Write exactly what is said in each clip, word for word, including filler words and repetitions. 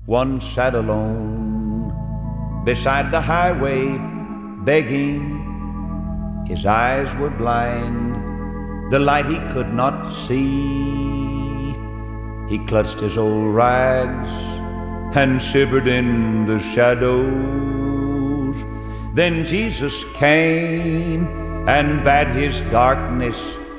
one sat alone beside the highway begging. His eyes were blind, the light he could not see. He clutched his old rags and shivered in the shadows. Then Jesus came and bade his darkness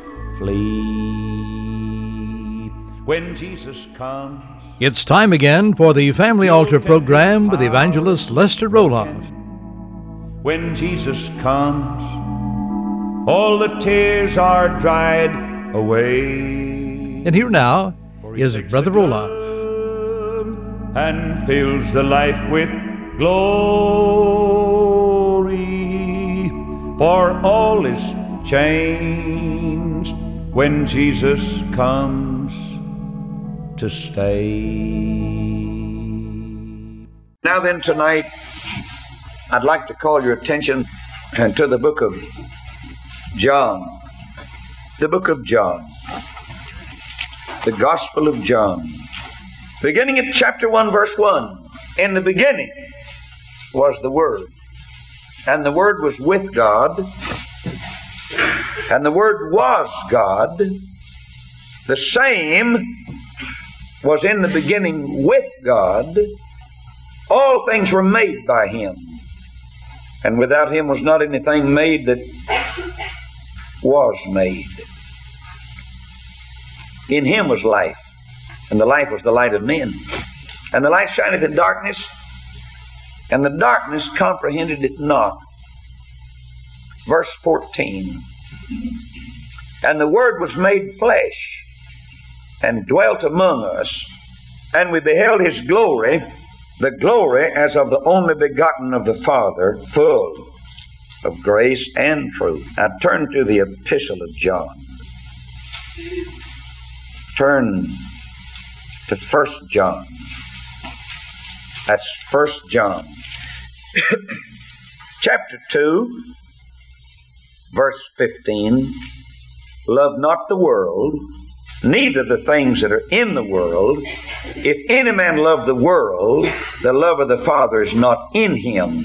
flee. When Jesus comes... It's time again for the Family Altar program with evangelist Lester Roloff. When Jesus comes, all the tears are dried away. And here now is Brother Roloff. And fills the life with glory, for all is changed when Jesus comes to stay. Now then, tonight, I'd like to call your attention to the book of John. The book of John. The Gospel of John. Beginning at chapter one, verse one. In the beginning was the Word, and the Word was with God, and the Word was God. The same was in the beginning with God. All things were made by Him, and without Him was not anything made that was made. In Him was life, and the life was the light of men. And the light shineth in darkness, and the darkness comprehended it not. Verse fourteen. And the Word was made flesh, and dwelt among us, and we beheld His glory, the glory as of the only begotten of the Father, full of grace and truth. Now turn to the Epistle of John. Turn to First John. That's First John. Chapter two, verse fifteen. Love not the world, neither the things that are in the world. If any man love the world, the love of the Father is not in him.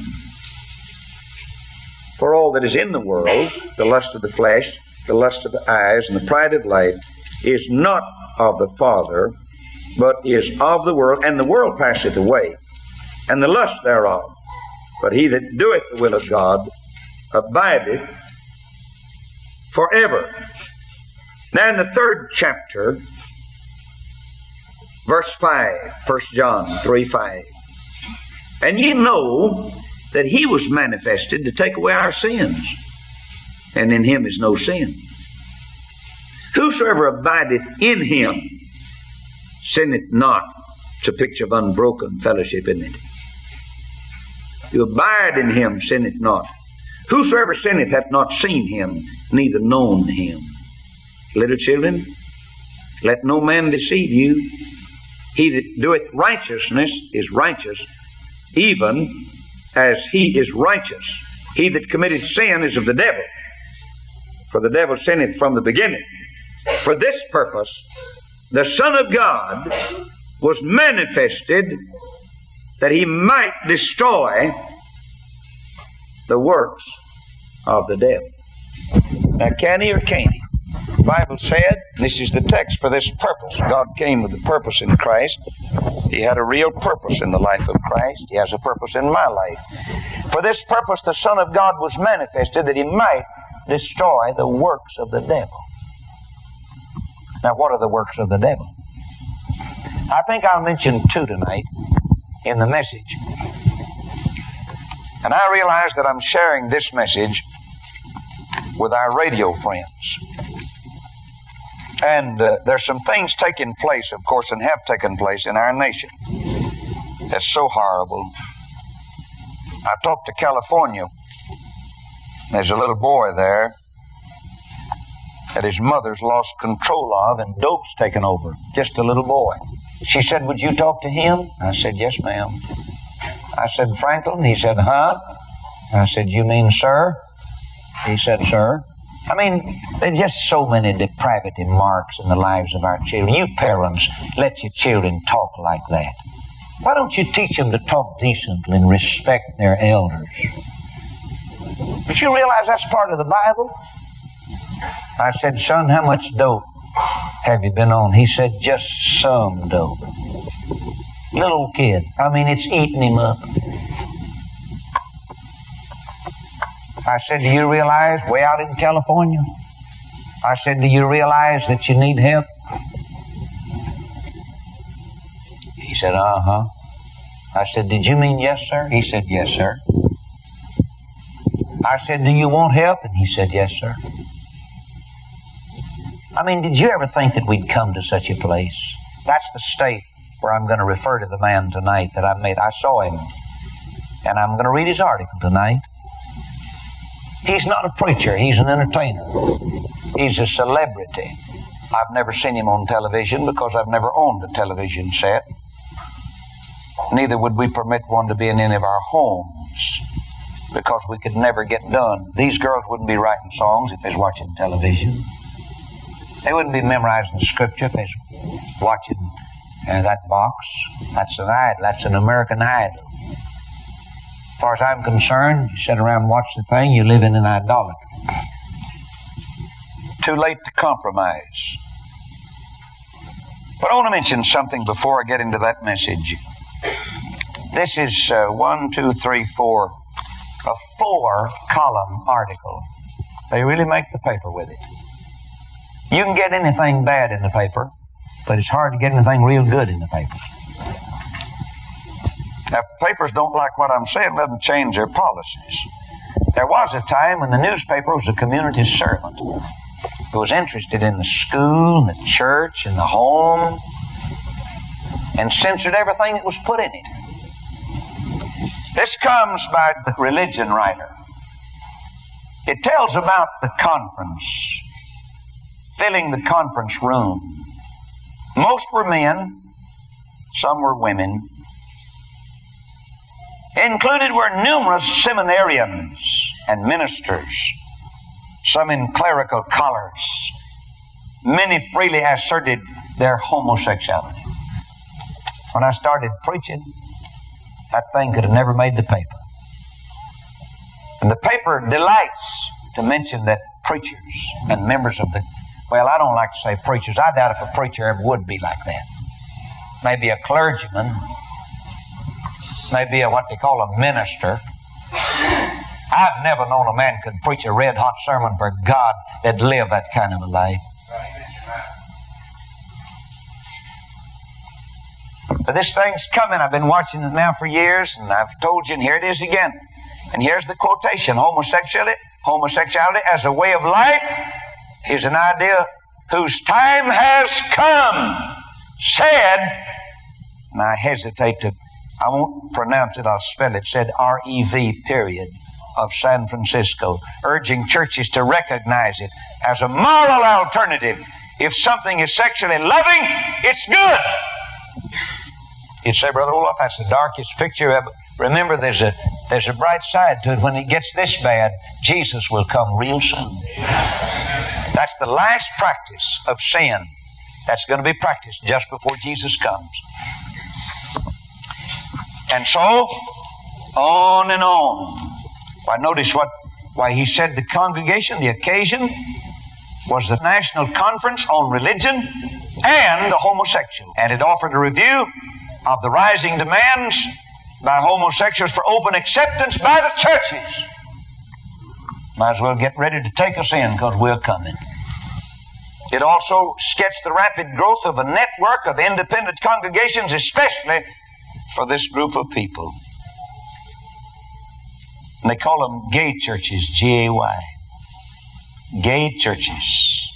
For all that is in the world, the lust of the flesh, the lust of the eyes, and the pride of life, is not of the Father, but is of the world, and the world passeth away, and the lust thereof. But he that doeth the will of God abideth forever. Now in the third chapter, verse five, First John three five. And ye know that He was manifested to take away our sins, and in Him is no sin. Whosoever abideth in Him sinneth not. It's a picture of unbroken fellowship, isn't it? You abide in Him, sinneth not. Whosoever sinneth hath not seen Him, neither known Him. Little children, let no man deceive you. He that doeth righteousness is righteous, even as He is righteous. He that committeth sin is of the devil, for the devil sinneth from the beginning. For this purpose the Son of God was manifested, that He might destroy the works of the devil. Now, can He or can't He? The Bible said, this is the text, for this purpose. God came with a purpose in Christ. He had a real purpose in the life of Christ. He has a purpose in my life. For this purpose the Son of God was manifested, that He might destroy the works of the devil. Now, what are the works of the devil? I think I'll mention two tonight in the message. And I realize that I'm sharing this message with our radio friends. And uh, there's some things taking place, of course, and have taken place in our nation. That's so horrible. I talked to California. There's a little boy there that his mother's lost control of, and dope's taken over. Just a little boy. She said, would you talk to him? I said, yes, ma'am. I said, Franklin? He said, huh? I said, you mean sir? He said, sir. I mean, there's just so many depravity marks in the lives of our children. You parents, let your children talk like that. Why don't you teach them to talk decently and respect their elders? But you realize that's part of the Bible? I said, son, how much dope have you been on? He said, just some dope. Little kid. I mean, it's eating him up. I said, do you realize, way out in California, I said, do you realize that you need help? He said, uh-huh. I said, did you mean yes, sir? He said, yes, sir. I said, do you want help? And he said, yes, sir. I mean, did you ever think that we'd come to such a place? That's the state where I'm going to refer to the man tonight that I met. I saw him, and I'm going to read his article tonight. He's not a preacher. He's an entertainer. He's a celebrity. I've never seen him on television because I've never owned a television set. Neither would we permit one to be in any of our homes because we could never get done. These girls wouldn't be writing songs if they was watching television. They wouldn't be memorizing scripture if they was watching uh, that box. That's an idol. That's an American idol. As far as I'm concerned, you sit around and watch the thing, you live in an idolatry. Too late to compromise. But I want to mention something before I get into that message. This is uh, one, two, three, four, a four-column article. They really make the paper with it. You can get anything bad in the paper, but it's hard to get anything real good in the paper. Now, if papers don't like what I'm saying, let them change their policies. There was a time when the newspaper was a community servant who was interested in the school, and the church, and the home, and censored everything that was put in it. This comes by the religion writer. It tells about the conference, filling the conference room. Most were men, some were women. Included were numerous seminarians and ministers, some in clerical collars. Many freely asserted their homosexuality. When I started preaching, that thing could have never made the paper. And the paper delights to mention that preachers and members of the, well, I don't like to say preachers. I doubt if a preacher ever would be like that. Maybe a clergyman, maybe a what they call a minister. I've never known a man could preach a red-hot sermon for God that lived that kind of a life. But this thing's coming. I've been watching it now for years, and I've told you, and here it is again. And here's the quotation. Homosexuality, homosexuality as a way of life is an idea whose time has come, said, and I hesitate to, I won't pronounce it, I'll spell it, said R E V period of San Francisco, urging churches to recognize it as a moral alternative. If something is sexually loving, it's good. You'd say, Brother Olaf, that's the darkest picture ever. Remember, there's a there's a bright side to it. When it gets this bad, Jesus will come real soon. That's the last practice of sin that's going to be practiced just before Jesus comes. And so, on and on. Why, notice what, why he said the congregation, the occasion, was the National Conference on Religion and the Homosexual. And it offered a review of the rising demands by homosexuals for open acceptance by the churches. Might as well get ready to take us in, because we're coming. It also sketched the rapid growth of a network of independent congregations, especially for this group of people. And they call them gay churches, G A Y. Gay churches.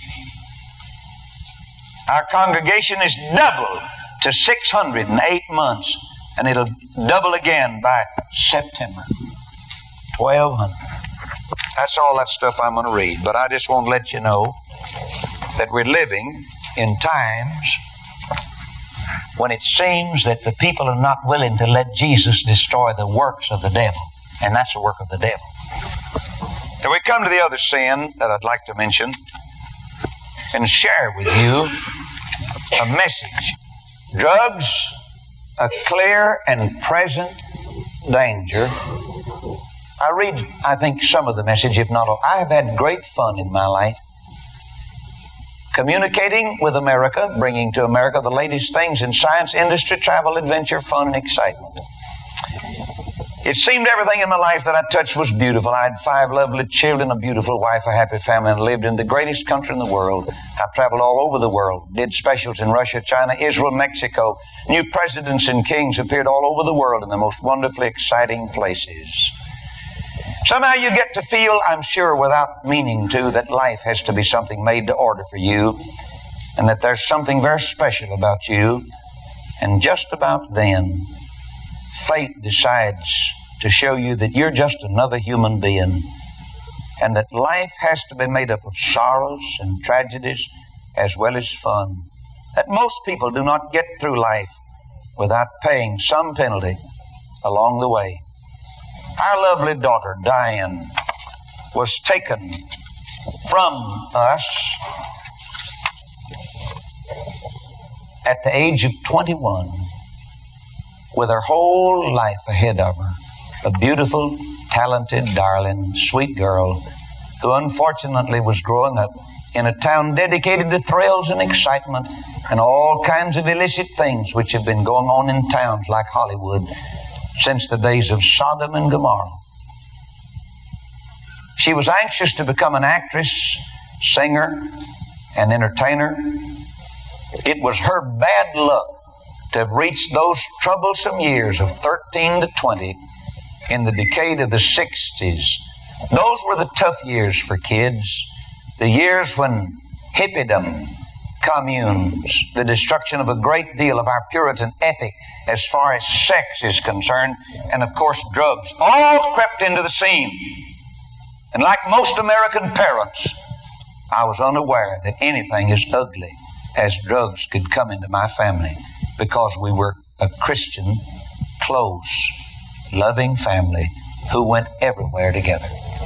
Our congregation is doubled to six hundred in eight months, and it'll double again by September. twelve hundred. That's all that stuff I'm going to read, but I just want to let you know that we're living in times when it seems that the people are not willing to let Jesus destroy the works of the devil, and that's the work of the devil. Now we come to the other sin that I'd like to mention and share with you a message. Drugs, a clear and present danger. I read, I think, some of the message, if not all. I have had great fun in my life communicating with America, bringing to America the latest things in science, industry, travel, adventure, fun, and excitement. It seemed everything in my life that I touched was beautiful. I had five lovely children, a beautiful wife, a happy family, and lived in the greatest country in the world. I traveled all over the world, did specials in Russia, China, Israel, Mexico. New presidents and kings appeared all over the world in the most wonderfully exciting places. Somehow you get to feel, I'm sure without meaning to, that life has to be something made to order for you, and that there's something very special about you. And just about then, fate decides to show you that you're just another human being, and that life has to be made up of sorrows and tragedies as well as fun. That most people do not get through life without paying some penalty along the way. Our lovely daughter, Diane, was taken from us at the age of twenty-one, with her whole life ahead of her. A beautiful, talented, darling, sweet girl who unfortunately was growing up in a town dedicated to thrills and excitement and all kinds of illicit things which have been going on in towns like Hollywood since the days of Sodom and Gomorrah. She was anxious to become an actress, singer, and entertainer. It was her bad luck to have reached those troublesome years of thirteen to twenty in the decade of the sixties. Those were the tough years for kids, the years when hippiedom, communes, the destruction of a great deal of our Puritan ethic as far as sex is concerned, and of course drugs, all crept into the scene. And like most American parents, I was unaware that anything as ugly as drugs could come into my family, because we were a Christian, close, loving family who went everywhere together.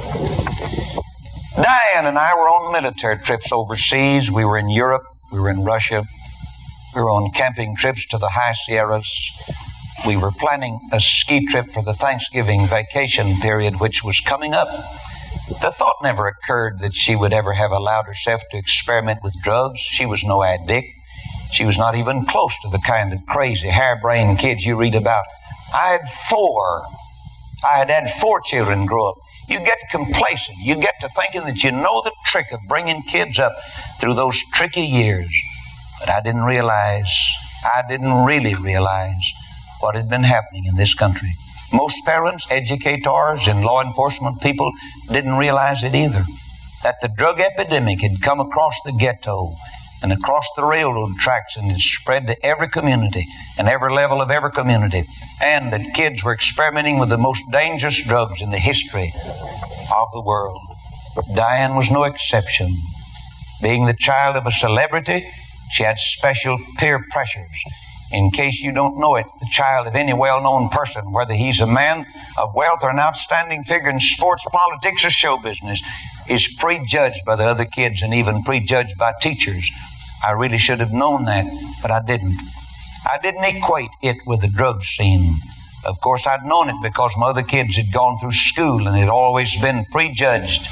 Diane and I were on military trips overseas. We were in Europe, we were in Russia, we were on camping trips to the high Sierras. We were planning a ski trip for the Thanksgiving vacation period, which was coming up. The thought never occurred that she would ever have allowed herself to experiment with drugs. She was no addict. She was not even close to the kind of crazy, harebrained kids you read about. I had four. I had had four children grow up. You get complacent. You get to thinking that you know the trick of bringing kids up through those tricky years. But I didn't realize, I didn't really realize what had been happening in this country. Most parents, educators, and law enforcement people didn't realize it either. That the drug epidemic had come across the ghetto and across the railroad tracks and had spread to every community and every level of every community, and that kids were experimenting with the most dangerous drugs in the history of the world. Diane was no exception. Being the child of a celebrity, she had special peer pressures. In case you don't know it, the child of any well-known person, whether he's a man of wealth or an outstanding figure in sports, politics, or show business, is prejudged by the other kids and even prejudged by teachers. I really should have known that, but I didn't. I didn't equate it with the drug scene. Of course, I'd known it because my other kids had gone through school and had always been prejudged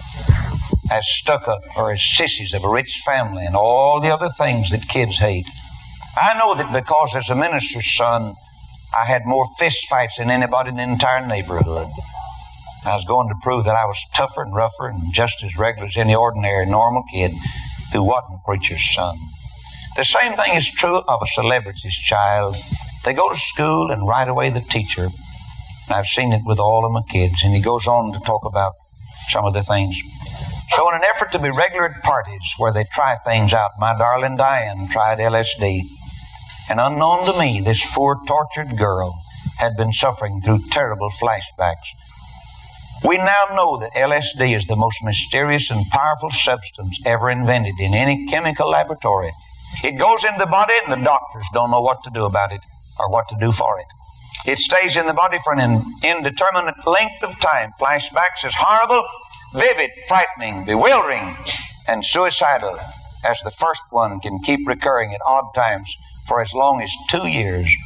as stuck-up or as sissies of a rich family and all the other things that kids hate. I know that because as a minister's son, I had more fist fights than anybody in the entire neighborhood. I was going to prove that I was tougher and rougher and just as regular as any ordinary, normal kid who wasn't a preacher's son. The same thing is true of a celebrity's child. They go to school and right away the teacher, and I've seen it with all of my kids, and he goes on to talk about some of the things. So in an effort to be regular at parties where they try things out, my darling Diane tried L S D. And unknown to me, this poor tortured girl had been suffering through terrible flashbacks. We now know that L S D is the most mysterious and powerful substance ever invented in any chemical laboratory. It goes in the body and the doctors don't know what to do about it or what to do for it. It stays in the body for an indeterminate length of time. Flashbacks as horrible, vivid, frightening, bewildering, and suicidal as the first one can keep recurring at odd times for as long as two years.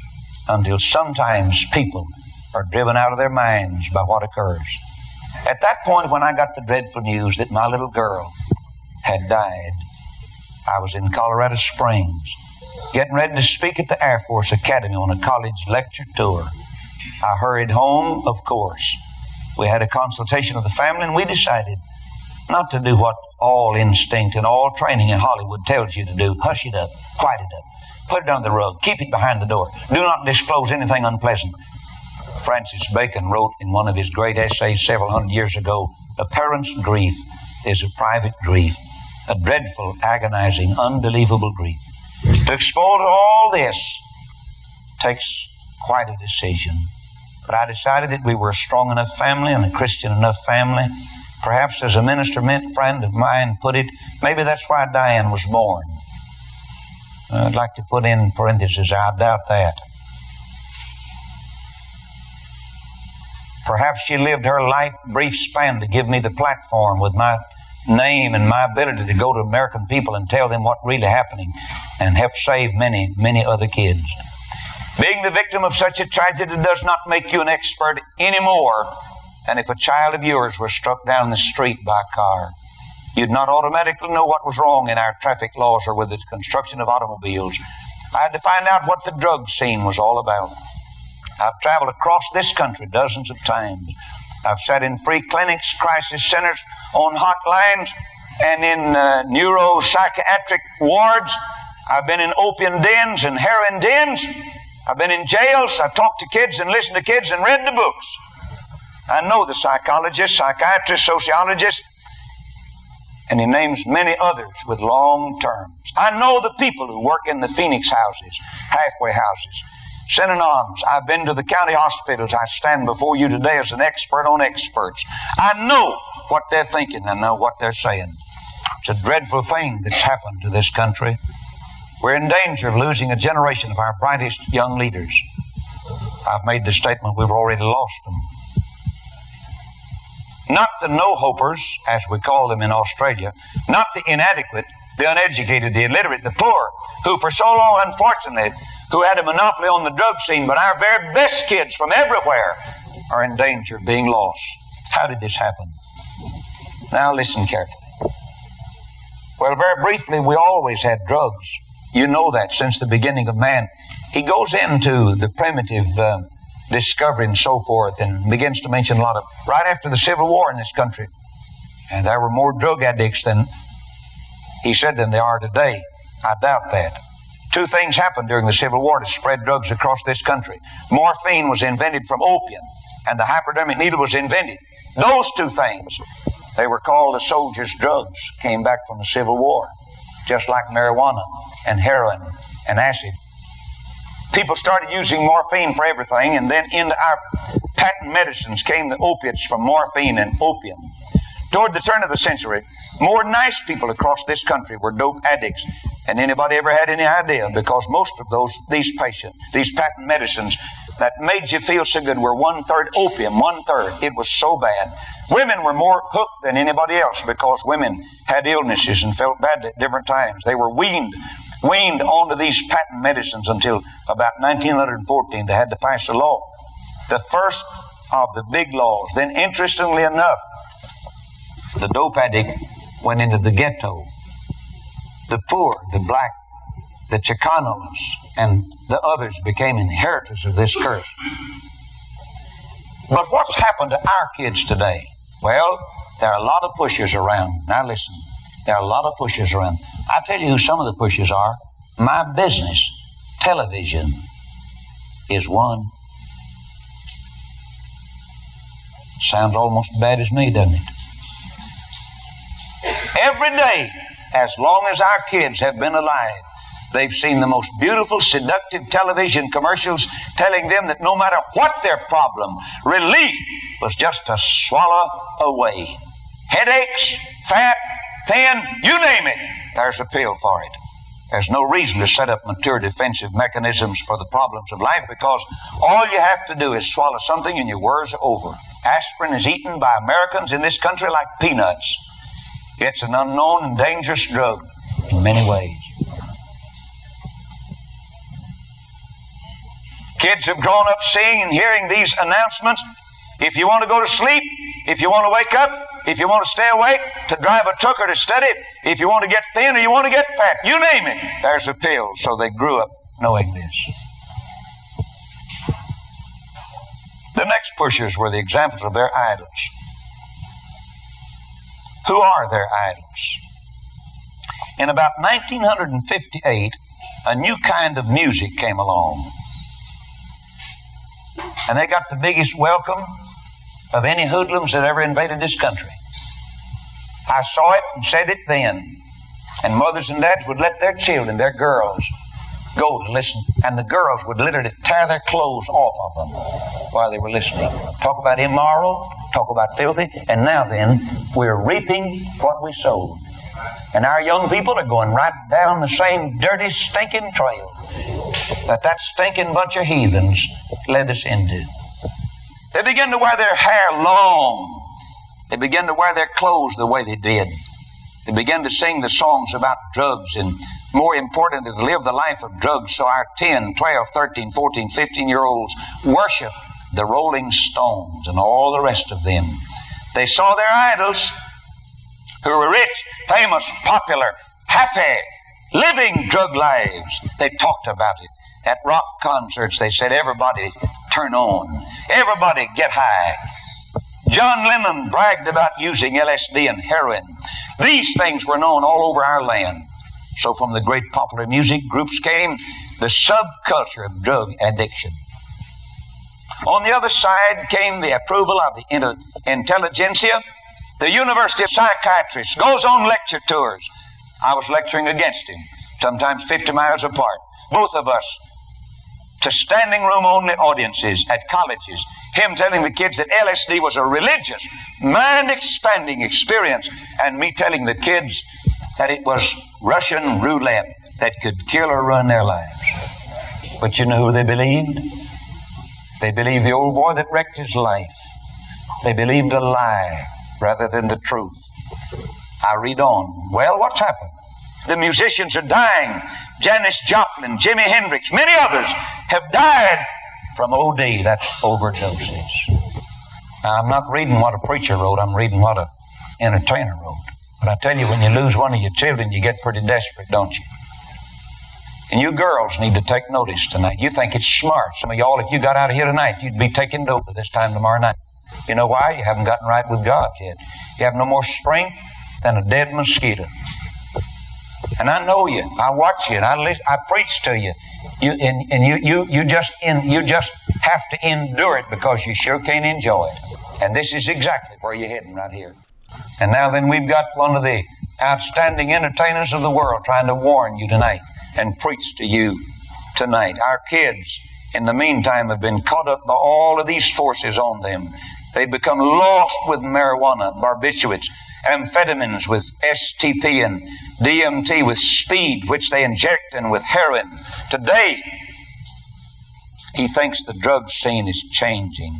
until sometimes people are driven out of their minds by what occurs. At that point, when I got the dreadful news that my little girl had died, I was in Colorado Springs, getting ready to speak at the Air Force Academy on a college lecture tour. I hurried home, of course. We had a consultation of the family, and we decided not to do what all instinct and all training in Hollywood tells you to do. Hush it up, quiet it up, put it under the rug, keep it behind the door. Do not disclose anything unpleasant. Francis Bacon wrote in one of his great essays several hundred years ago, "A parent's grief is a private grief, a dreadful, agonizing, unbelievable grief." To expose all this takes quite a decision. But I decided that we were a strong enough family and a Christian enough family. Perhaps, as a minister friend of mine put it, maybe that's why Diane was born. I'd like to put in parentheses, I doubt that. Perhaps she lived her life brief span to give me the platform with my name and my ability to go to American people and tell them what really happening and help save many, many other kids. Being the victim of such a tragedy does not make you an expert any more than if a child of yours were struck down the street by a car. You'd not automatically know what was wrong in our traffic laws or with the construction of automobiles. I had to find out what the drug scene was all about. I've traveled across this country dozens of times. I've sat in free clinics, crisis centers, on hotlines, and in uh, neuropsychiatric wards. I've been in opium dens and heroin dens. I've been in jails. I've talked to kids and listened to kids and read the books. I know the psychologists, psychiatrists, sociologists, and he names many others with long terms. I know the people who work in the Phoenix houses, halfway houses, Synonym. I've been to the county hospitals. I stand before you today as an expert on experts. I know what they're thinking. I know what they're saying. It's a dreadful thing that's happened to this country. We're in danger of losing a generation of our brightest young leaders. I've made the statement we've already lost them. Not the no-hopers, as we call them in Australia, not the inadequate, the uneducated, the illiterate, the poor, who for so long, unfortunately, who had a monopoly on the drug scene, but our very best kids from everywhere are in danger of being lost. How did this happen? Now listen carefully. Well, very briefly, we always had drugs. You know that since the beginning of man. He goes into the primitive uh, discovery and so forth and begins to mention a lot of, right after the Civil War in this country, and there were more drug addicts than he said than there are today. I doubt that. Two things happened during the Civil War to spread drugs across this country. Morphine was invented from opium, and the hypodermic needle was invented. Those two things, they were called the soldiers' drugs, came back from the Civil War, just like marijuana and heroin and acid. People started using morphine for everything, and then into our patent medicines came the opiates from morphine and opium. Toward the turn of the century, more nice people across this country were dope addicts than anybody ever had any idea, because most of those, these patients, these patent medicines that made you feel so good were one-third opium, one-third. It was so bad. Women were more hooked than anybody else because women had illnesses and felt bad at different times. They were weaned, weaned onto these patent medicines until about nineteen fourteen. They had to pass a law, the first of the big laws. Then, interestingly enough, the dope addict went into the ghetto. The poor, the black, the Chicanos, and the others became inheritors of this curse. But what's happened to our kids today? Well, there are a lot of pushers around. Now listen, there are a lot of pushers around. I'll tell you who some of the pushers are. My business, television, is one. Sounds almost as bad as me, doesn't it? Every day, as long as our kids have been alive, they've seen the most beautiful, seductive television commercials telling them that no matter what their problem, relief was just to swallow away. Headaches, fat, thin, you name it, there's a pill for it. There's no reason to set up mature defensive mechanisms for the problems of life, because all you have to do is swallow something and your worries are over. Aspirin is eaten by Americans in this country like peanuts. It's an unknown and dangerous drug in many ways. Kids have grown up seeing and hearing these announcements. If you want to go to sleep, if you want to wake up, if you want to stay awake, to drive a truck or to study, if you want to get thin or you want to get fat, you name it, there's a pill. So they grew up knowing this. The next pushers were the examples of their idols. Who are their idols? In about nineteen fifty-eight, a new kind of music came along. And they got the biggest welcome of any hoodlums that ever invaded this country. I saw it and said it then. And mothers and dads would let their children, their girls, go to listen. And the girls would literally tear their clothes off of them while they were listening. Talk about immoral, talk about filthy. And now then, we're reaping what we sowed. And our young people are going right down the same dirty, stinking trail that that stinking bunch of heathens led us into. They began to wear their hair long. They began to wear their clothes the way they did. They began to sing the songs about drugs, and more importantly, to live the life of drugs. So our ten, twelve, thirteen, fourteen, fifteen-year-olds worship the Rolling Stones and all the rest of them. They saw their idols, who were rich, famous, popular, happy, living drug lives. They talked about it. At rock concerts, they said, everybody turn on. Everybody get high. John Lennon bragged about using L S D and heroin. These things were known all over our land. So from the great popular music groups came the subculture of drug addiction. On the other side came the approval of the inter- intelligentsia. The university psychiatrist goes on lecture tours. I was lecturing against him, sometimes fifty miles apart. Both of us to standing room only audiences at colleges. Him telling the kids that L S D was a religious, mind-expanding experience, and me telling the kids that it was Russian roulette that could kill or ruin their lives. But you know who they believed? They believed the old boy that wrecked his life. They believed a lie rather than the truth. I read on. Well, what's happened? The musicians are dying. Janis Joplin, Jimi Hendrix, many others have died from O D, that's overdoses. Now, I'm not reading what a preacher wrote, I'm reading what an entertainer wrote. But I tell you, when you lose one of your children, you get pretty desperate, don't you? And you girls need to take notice tonight. You think it's smart. Some of y'all, if you got out of here tonight, you'd be taking dope at this time tomorrow night. You know why? You haven't gotten right with God yet. You have no more strength than a dead mosquito. And I know you. I watch you, and I listen, I preach to you. You and, and you you you just in you just have to endure it because you sure can't enjoy it. And this is exactly where you're heading right here. And now then, we've got one of the outstanding entertainers of the world trying to warn you tonight and preach to you tonight. Our kids, in the meantime, have been caught up by all of these forces on them. They've become lost with marijuana, barbiturates, amphetamines with S T P, and D M T with speed, which they inject, and with heroin. Today, he thinks the drug scene is changing.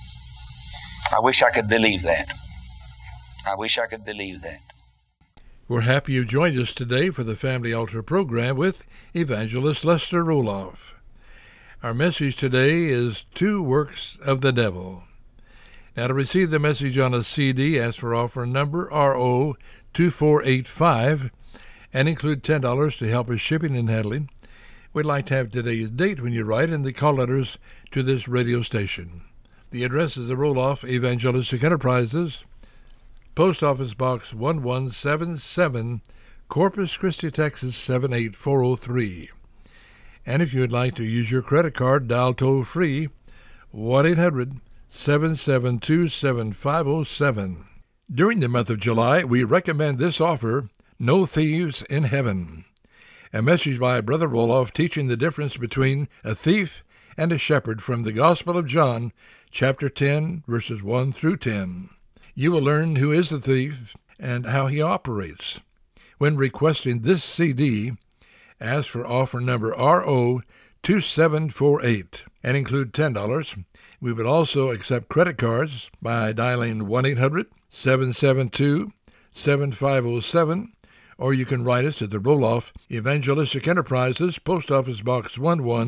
I wish I could believe that. I wish I could believe that. We're happy you joined us today for the Family Altar program with Evangelist Lester Roloff. Our message today is Two Works of the Devil. Now, to receive the message on a C D, ask for offer number R O two four eight five and include ten dollars to help with shipping and handling. We'd like to have today's date when you write and the call letters to this radio station. The address is the Roloff Evangelistic Enterprises, Post Office Box one one seven seven, Corpus Christi, Texas seven eight four oh three. And if you would like to use your credit card, dial toll-free one eight hundred seven seven two seven five oh seven. During the month of July, we recommend this offer, No Thieves in Heaven. A message by Brother Roloff teaching the difference between a thief and a shepherd from the Gospel of John, chapter ten, verses one through ten. You will learn who is the thief and how he operates. When requesting this C D, ask for offer number R O two seven four eight and include ten dollars. We would also accept credit cards by dialing one eight hundred seven seven two seven five oh seven, or you can write us at the Roloff Evangelistic Enterprises, Post Office Box one one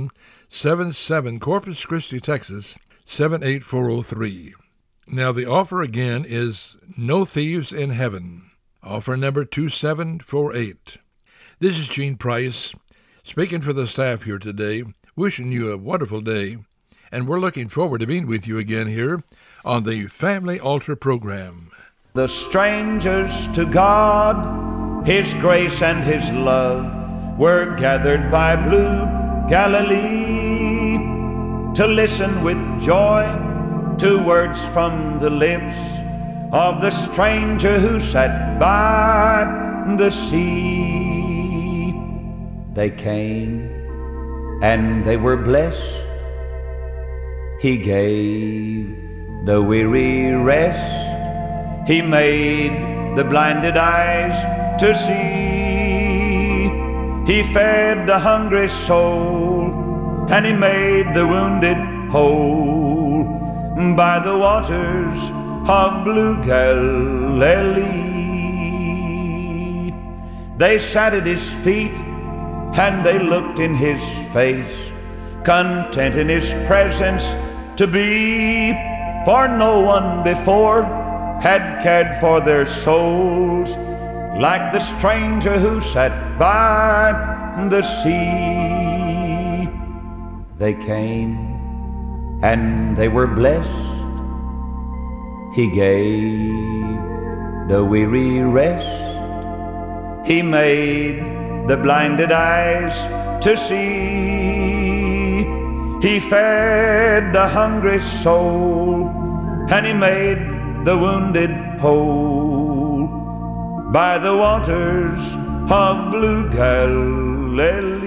seven seven, Corpus Christi, Texas, seven eight four oh three. Now the offer again is No Thieves in Heaven, offer number two seven four eight. This is Gene Price, speaking for the staff here today, wishing you a wonderful day, and we're looking forward to being with you again here on the Family Altar program. The strangers to God, His grace and His love, were gathered by blue Galilee to listen with joy to words from the lips of the stranger who sat by the sea. They came and they were blessed. He gave the weary rest. He made the blinded eyes to see. He fed the hungry soul, and He made the wounded whole by the waters of blue Galilee. They sat at His feet, and they looked in His face, content in His presence to be, for no one before had cared for their souls like the stranger who sat by the sea. They came and they were blessed. He gave the weary rest. He made the blinded eyes to see. He fed the hungry soul, and He made the wounded whole by the waters of blue Galilee.